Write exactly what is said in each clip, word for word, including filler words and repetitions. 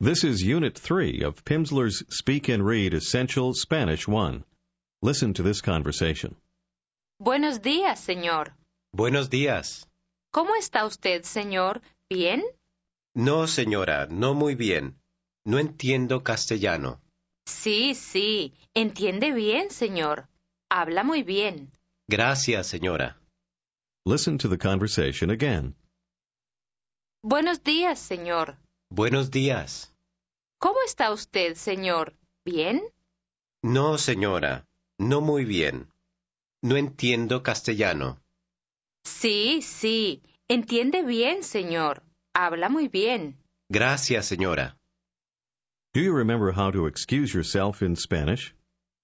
This is Unit three of Pimsleur's Speak and Read Essential Spanish one. Listen to this conversation. Buenos días, señor. Buenos días. ¿Cómo está usted, señor? ¿Bien? No, señora, no muy bien. No entiendo castellano. Sí, sí. Entiende bien, señor. Habla muy bien. Gracias, señora. Listen to the conversation again. Buenos días, señor. Buenos días. ¿Cómo está usted, señor? ¿Bien? No, señora, no muy bien. No entiendo castellano. Sí, sí. Entiende bien, señor. Habla muy bien. Gracias, señora. Do you remember how to excuse yourself in Spanish?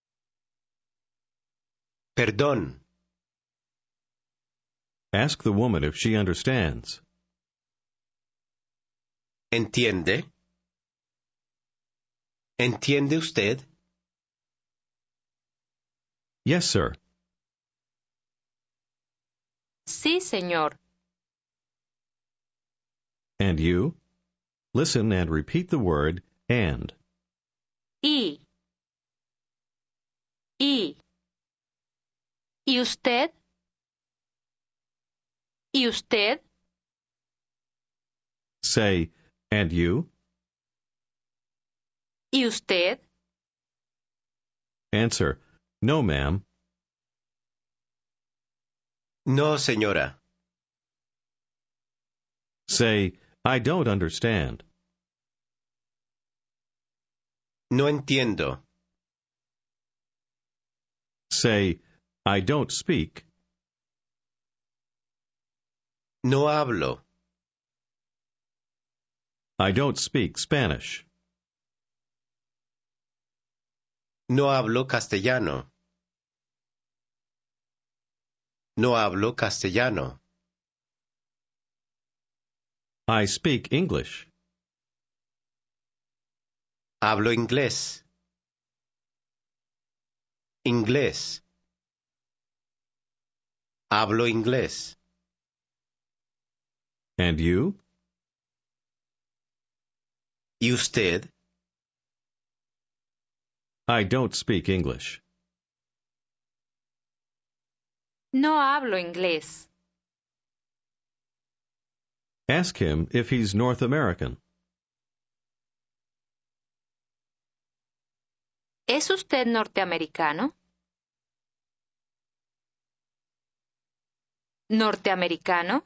Perdón. Ask the woman if she understands. ¿Entiende? ¿Entiende usted? Yes, sir. Sí, señor. And you? Listen and repeat the word and. Y. Y. ¿Y usted? ¿Y usted? Say, and you? ¿Y usted? Answer, no, ma'am. No, señora. Say, I don't understand. No entiendo. Say, I don't speak. No hablo. I don't speak Spanish. No hablo castellano. No hablo castellano. I speak English. Hablo inglés. Inglés. Hablo inglés. And you? ¿Y usted? I don't speak English. No hablo inglés. Ask him if he's North American. ¿Es usted norteamericano? ¿Norteamericano?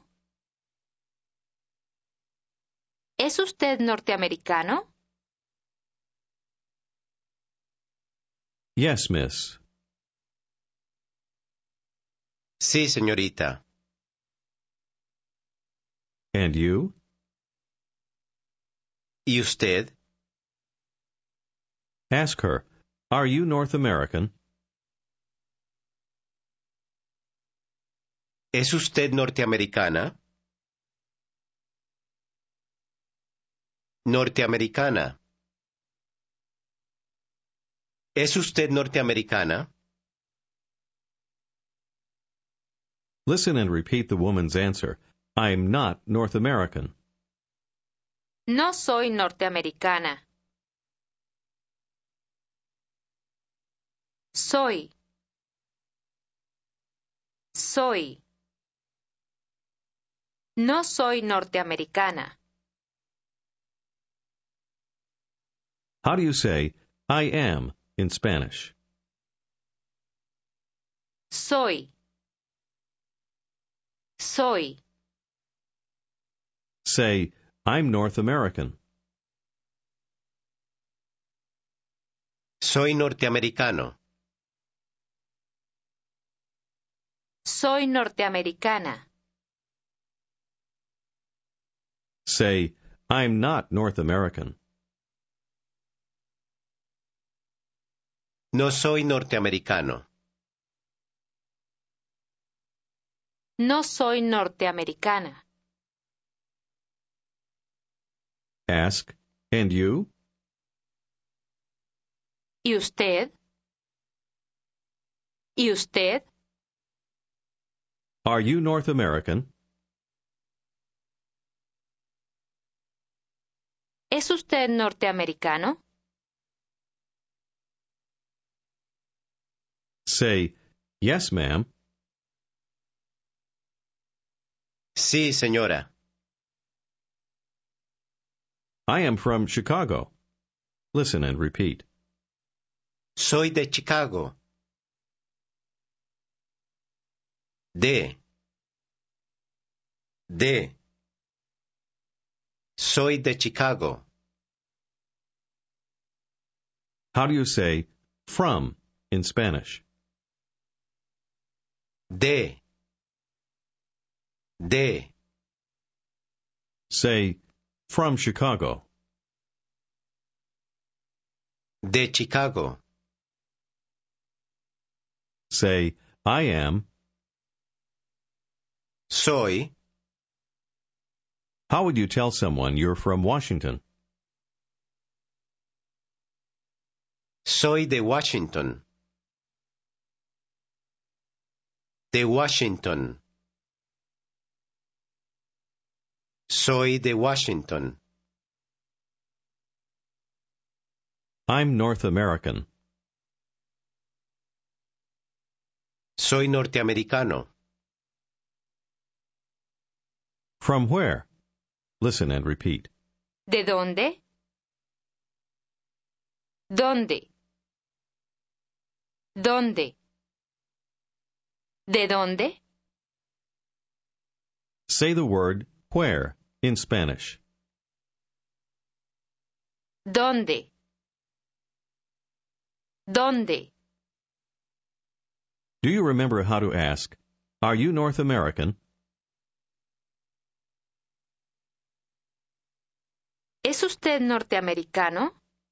¿Es usted norteamericano? Yes, miss. Sí, señorita. And you? ¿Y usted? Ask her, are you North American? ¿Es usted norteamericana? Norteamericana. ¿Es usted norteamericana? Listen and repeat the woman's answer. I'm not North American. No soy norteamericana. Soy. Soy. No soy norteamericana. How do you say, I am, in Spanish? Soy. Soy. Say, I'm North American. Soy norteamericano. Soy norteamericana. Say, I'm not North American. No soy norteamericano. No soy norteamericana. Ask, and you? ¿Y usted? ¿Y usted? Are you North American? ¿Es usted norteamericano? Say, yes, ma'am. Sí, señora. I am from Chicago. Listen and repeat. Soy de Chicago. De. De. Soy de Chicago. How do you say from in Spanish? De. De. Say, from Chicago. De Chicago. Say, I am. Soy. How would you tell someone you're from Washington? Soy de Washington. De Washington. Soy de Washington. I'm North American. Soy norteamericano. From where? Listen and repeat. ¿De dónde? ¿Dónde? ¿Dónde? ¿De dónde? Say the word where in Spanish. ¿Dónde? ¿Dónde? Do you remember how to ask, are you North American? ¿Es usted norteamericano?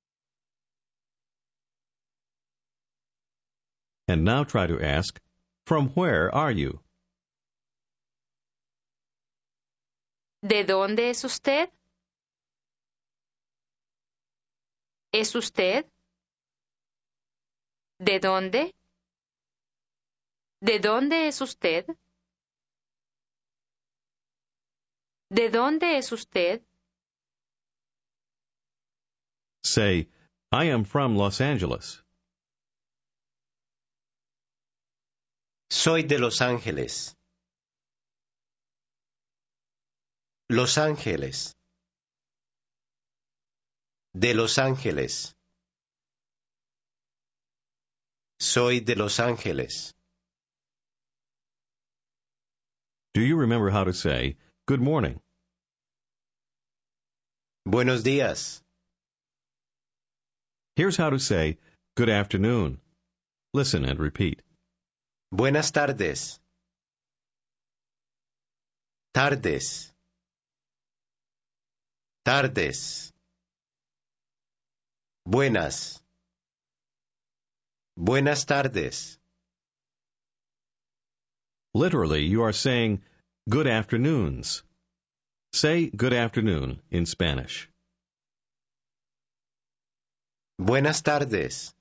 And now try to ask, from where are you? ¿De dónde es usted? ¿Es usted? ¿De dónde? ¿De dónde es usted? ¿De dónde es usted? Say, I am from Los Angeles. Soy de Los Ángeles. Los Ángeles. De Los Ángeles. Soy de Los Ángeles. Do you remember how to say, good morning? Buenos días. Here's how to say, good afternoon. Listen and repeat. Buenas tardes. Tardes. Tardes. Buenas. Buenas tardes. Literally, you are saying, good afternoons. Say good afternoon in Spanish. Buenas tardes.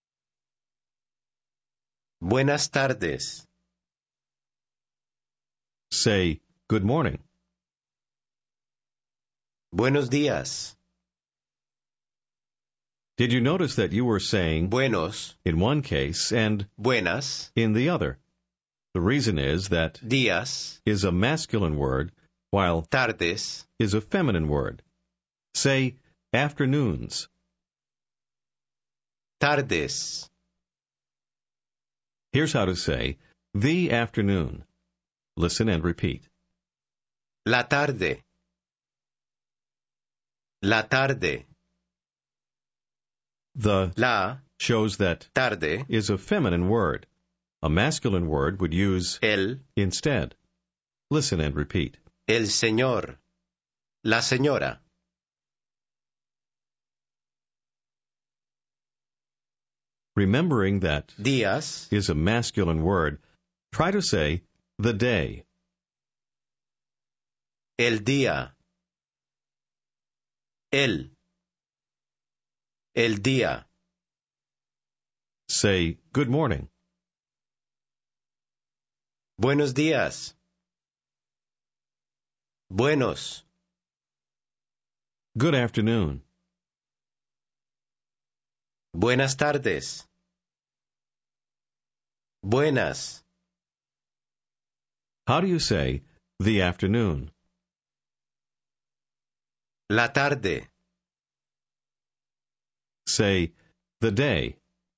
Buenas tardes. Say good morning. Buenos días. Did you notice that you were saying Buenos. in one case and Buenas. in the other? The reason is that Días. is a masculine word, while Tardes. is a feminine word. Say afternoons. Tardes. Here's how to say the afternoon. Listen and repeat. La tarde. La tarde. The La shows that tarde. is a feminine word. A masculine word would use El. instead. Listen and repeat. El señor. La señora. Remembering that Días. is a masculine word, try to say the day. El día. El. El día. Say good morning. Buenos días. Buenos. good afternoon. Buenas tardes. Buenas. How do you say the afternoon? La tarde. Say the day.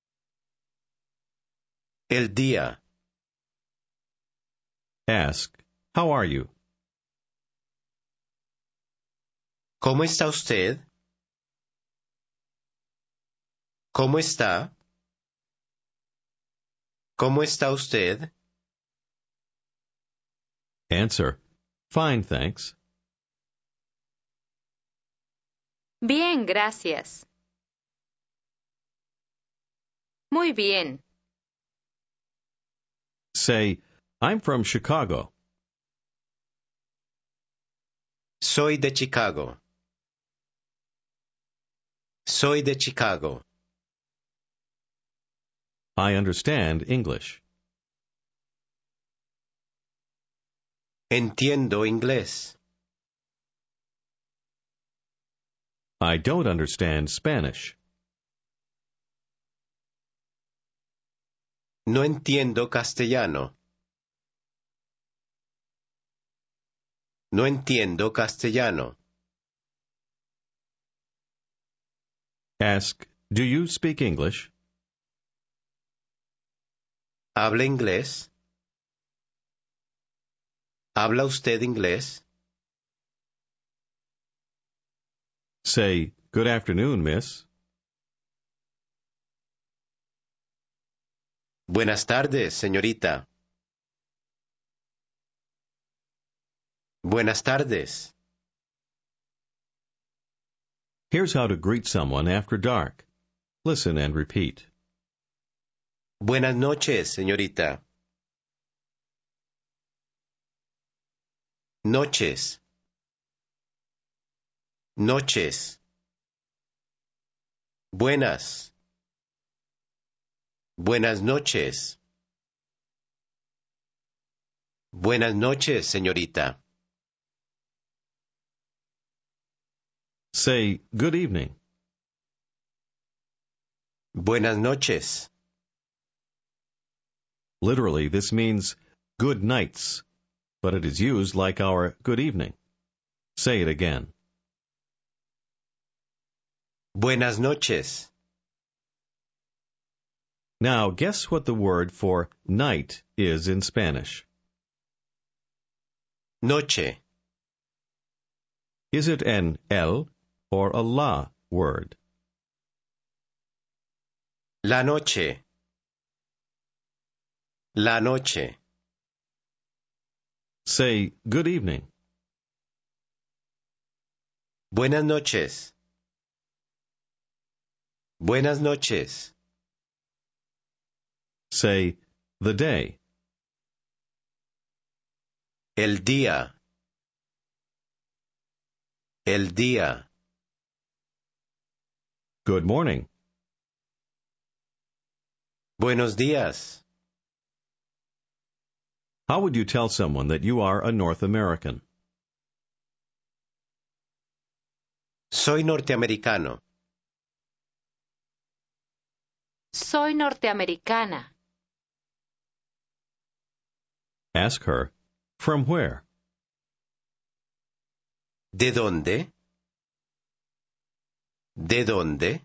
El día. Ask, how are you? ¿Cómo está usted? ¿Cómo está? ¿Cómo está usted? Answer, fine, thanks. Bien, gracias. Muy bien. Say, I'm from Chicago. Soy de Chicago. Soy de Chicago. I understand English. Entiendo inglés. I don't understand Spanish. No entiendo castellano. No entiendo castellano. Ask, do you speak English? ¿Habla inglés? ¿Habla usted inglés? Say, good afternoon, miss. Buenas tardes, señorita. Buenas tardes. Here's how to greet someone after dark. Listen and repeat. Buenas noches, señorita. Noches. Noches. Buenas. Buenas noches. Buenas noches, señorita. Say, good evening. Buenas noches. Literally, this means good nights, but it is used like our good evening. Say it again. Buenas noches. Now, guess what the word for night is in Spanish. Noche. Is it an el or a la word? La noche. La noche. Say, good evening. Buenas noches. Buenas noches. Say, the day. El día. El día. Good morning. Buenos días. How would you tell someone that you are a North American? Soy norteamericano. Soy norteamericana. Ask her, from where? ¿De dónde? ¿De dónde?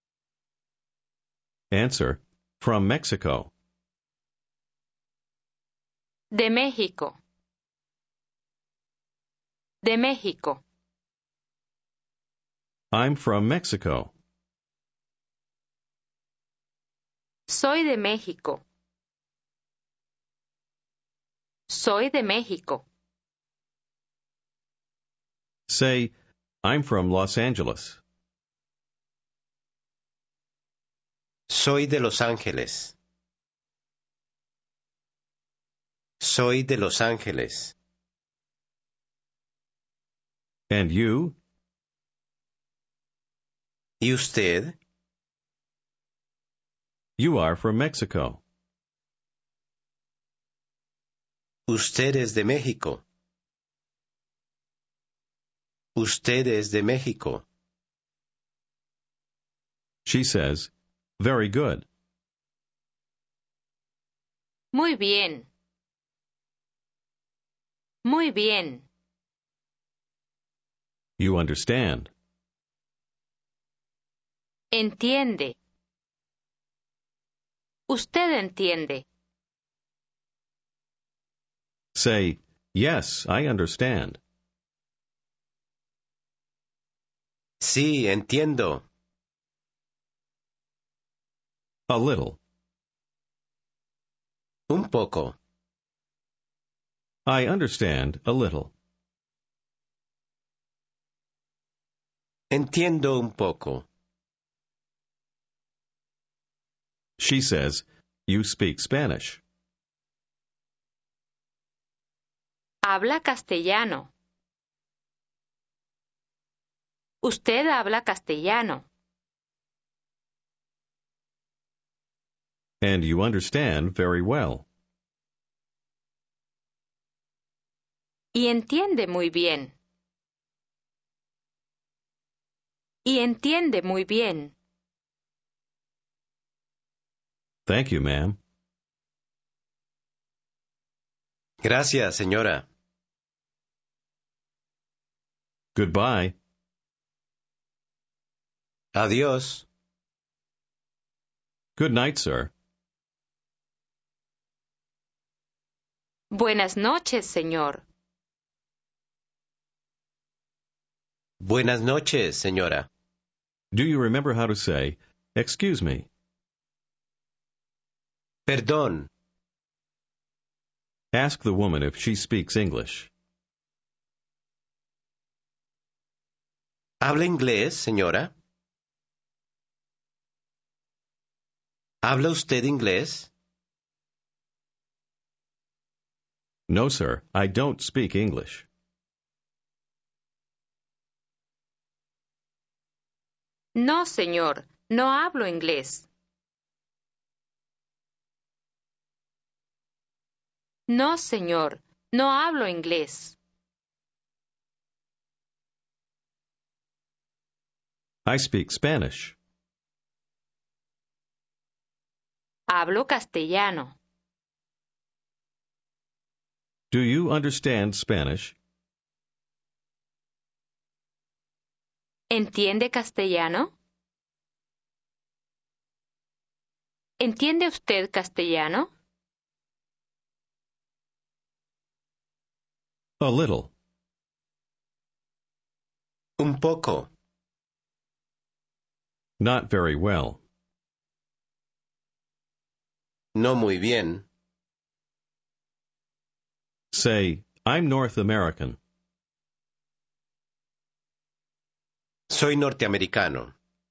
Answer, from Mexico. De México. De México. I'm from Mexico. Soy de México. Soy de México. Say, I'm from Los Angeles. Soy de Los Ángeles. Soy de Los Ángeles. And you? ¿Y usted? You are from Mexico. Usted es de México. Usted es de México. She says, very good. Muy bien. Muy bien. You understand. Entiende. Usted entiende. Say, yes, I understand. Sí, entiendo. A little. Un poco. I understand a little. Entiendo un poco. She says, you speak Spanish. Habla castellano. Usted habla castellano. And you understand very well. Y entiende muy bien. Y entiende muy bien. Thank you, ma'am. Gracias, señora. Goodbye. Adiós. Good night, sir. Buenas noches, señor. Buenas noches, señora. Do you remember how to say, excuse me? Perdón. Ask the woman if she speaks English. ¿Habla inglés, señora? ¿Habla usted inglés? No, sir, I don't speak English. No, señor, no hablo inglés. No, señor, no hablo inglés. I speak Spanish. Hablo castellano. Do you understand Spanish? ¿Entiende castellano? ¿Entiende usted castellano? A little. Un poco. Not very well. No muy bien. Say, I'm North American. Soy norteamericano.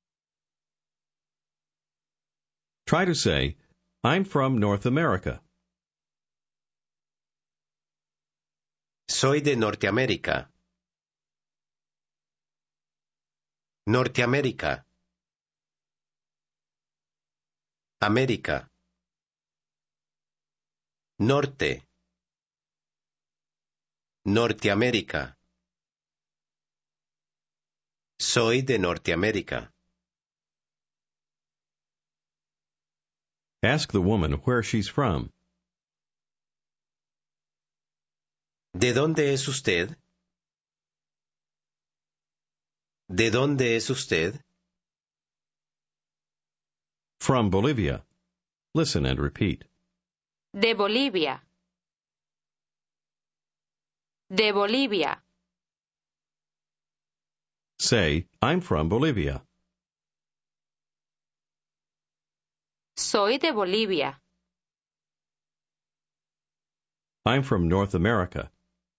Try to say, I'm from North America. Soy de Norteamérica. Norteamérica. América. Norte. Norteamérica. Soy de Norteamérica. Ask the woman where she's from. ¿De dónde es usted? ¿De dónde es usted? From Bolivia. Listen and repeat. De Bolivia. De Bolivia. Say, I'm from Bolivia. Soy de Bolivia. I'm from North America.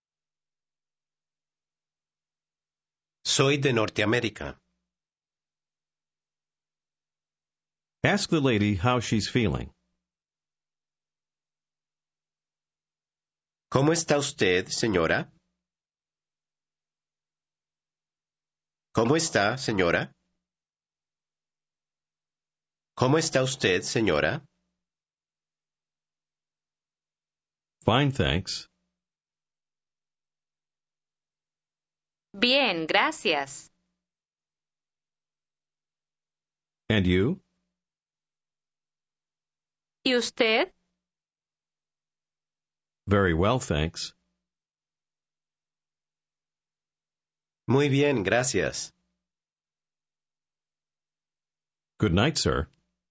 Soy de Norteamérica. Ask the lady how she's feeling. ¿Cómo está usted, señora? ¿Cómo está, señora? ¿Cómo está usted, señora? Fine, thanks. Bien, gracias. And you? ¿Y usted? Very well, thanks. Muy bien, gracias. Good night, sir.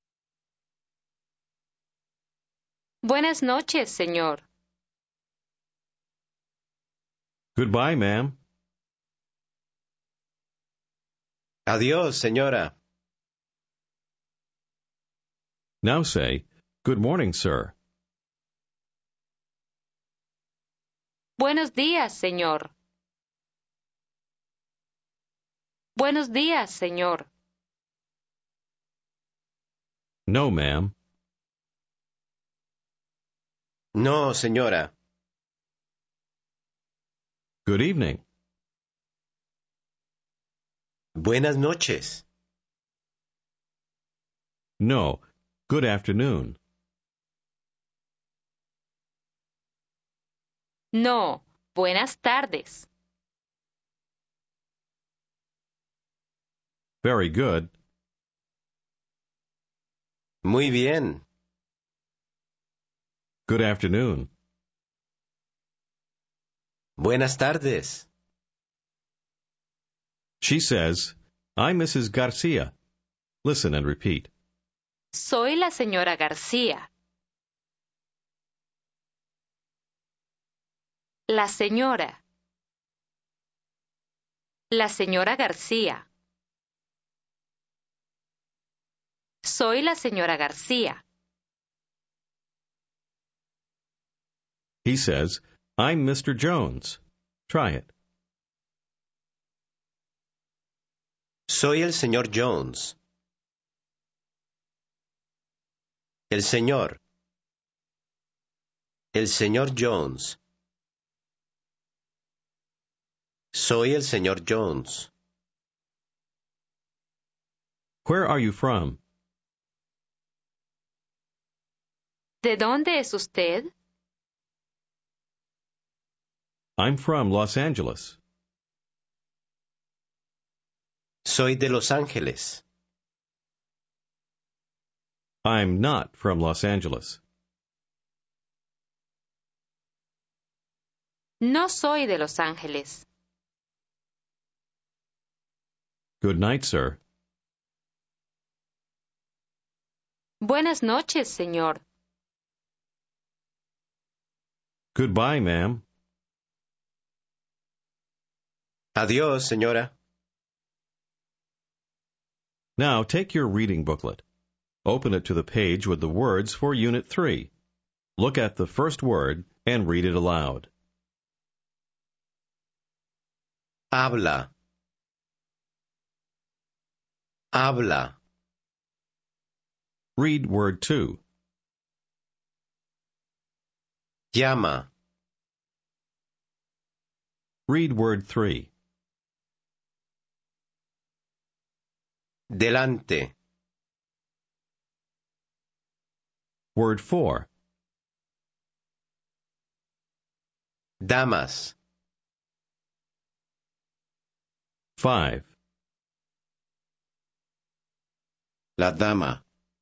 Buenas noches, señor. Goodbye, ma'am. Adiós, señora. Now say, good morning, sir. Buenos días, señor. Buenos días, señor. No, ma'am. No, señora. Good evening. Buenas noches. No, good afternoon. No, buenas tardes. Very good. Muy bien. Good afternoon. Buenas tardes. She says, I'm Missus Garcia. Listen and repeat. Soy la señora García. La señora. La señora García. Soy la señora García. He says, I'm Mister Jones. Try it. Soy el señor Jones. El señor. El señor Jones. Soy el señor Jones. Where are you from? ¿De dónde es usted? I'm from Los Angeles. Soy de Los Ángeles. I'm not from Los Angeles. No soy de Los Ángeles. Good night, sir. Buenas noches, señor. Goodbye, ma'am. Adiós, señora. Now take your reading booklet. Open it to the page with the words for Unit three. Look at the first word and read it aloud. Habla. Habla. Read word two. Llama. Read word three. Delante. Word four. Damas. Five. La dama.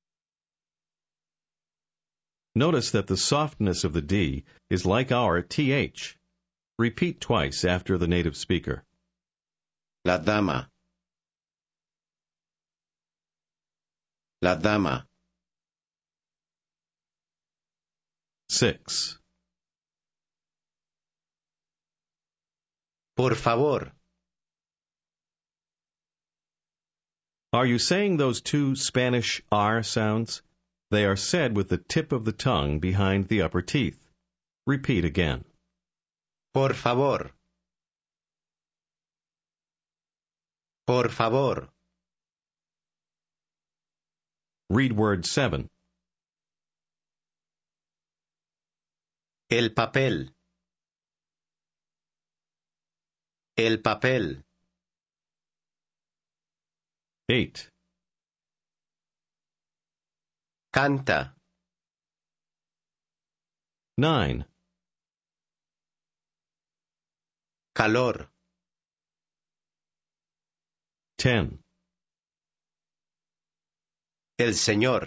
Notice that the softness of the D is like our T H. Repeat twice after the native speaker. La dama. La dama. Six. Por favor. Are you saying those two Spanish R sounds? They are said with the tip of the tongue behind the upper teeth. Repeat again. Por favor. Por favor. Read word seven. El papel. El papel. Eight. Canta. Nine. Calor. ten. El señor.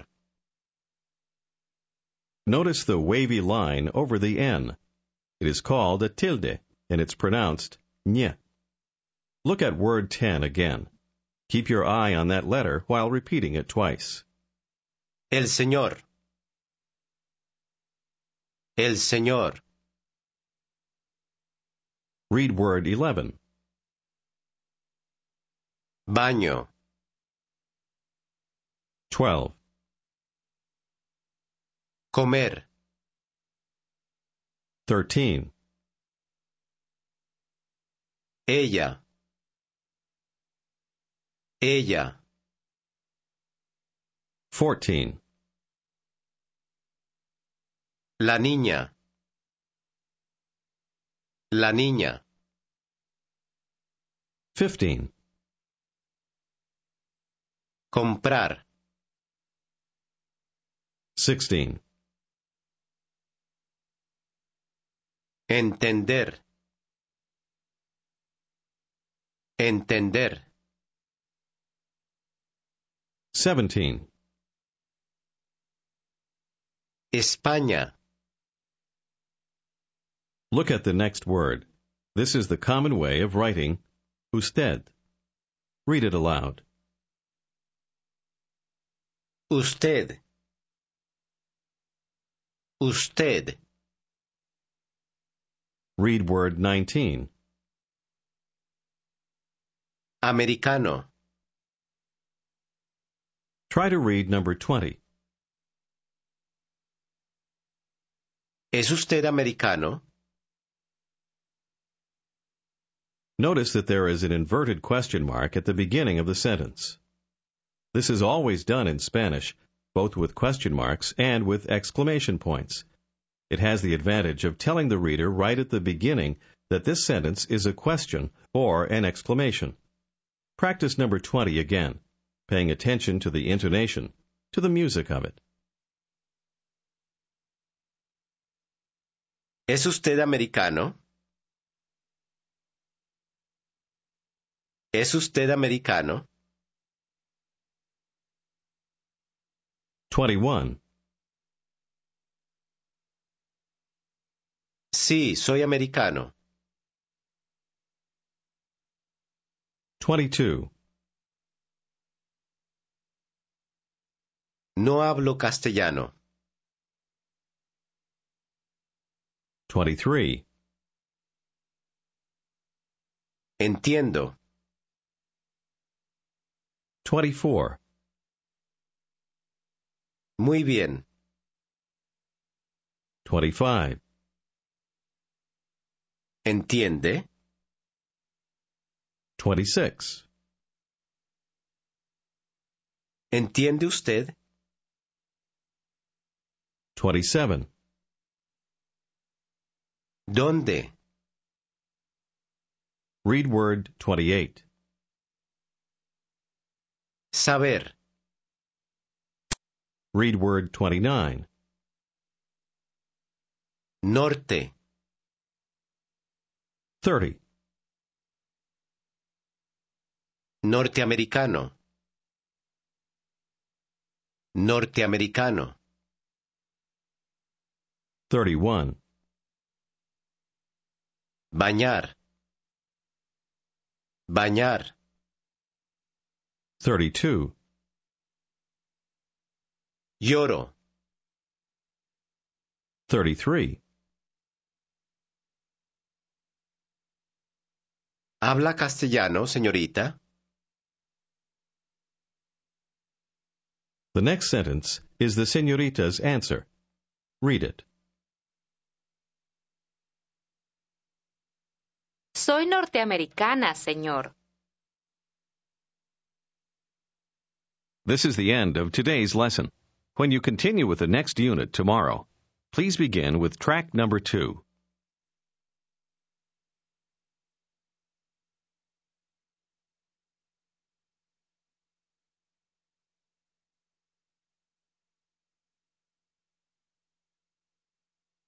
Notice the wavy line over the N. It is called a tilde, and it's pronounced ñ. Look at word ten again. Keep your eye on that letter while repeating it twice. El señor. El señor. Read word eleven. Baño. twelve. Comer. thirteen. Ella. Ella. fourteen. La niña. La niña. fifteen. Comprar. sixteen. Entender. Entender. seventeen. España. Look at the next word. This is the common way of writing usted. Read it aloud. Usted. Usted. Read word nineteen. Americano. Try to read number twenty. ¿Es usted americano? Notice that there is an inverted question mark at the beginning of the sentence. This is always done in Spanish, both with question marks and with exclamation points. It has the advantage of telling the reader right at the beginning that this sentence is a question or an exclamation. Practice number twenty again, paying attention to the intonation, to the music of it. ¿Es usted americano? ¿Es usted americano? twenty-one. Sí, soy americano. twenty-two. No hablo castellano. twenty-three. Entiendo. twenty-four. Muy bien. twenty-five. ¿Entiende? twenty-six. ¿Entiende usted? twenty-seven. ¿Dónde? Read word twenty-eight. Saber. Read word twenty-nine. Norte. thirty. Norteamericano. Norteamericano. thirty-one. Bañar. Bañar. thirty-two. Lloro. thirty-three. ¿Habla castellano, señorita? The next sentence is the señorita's answer. Read it. Soy norteamericana, señor. This is the end of today's lesson. When you continue with the next unit tomorrow, please begin with track number two.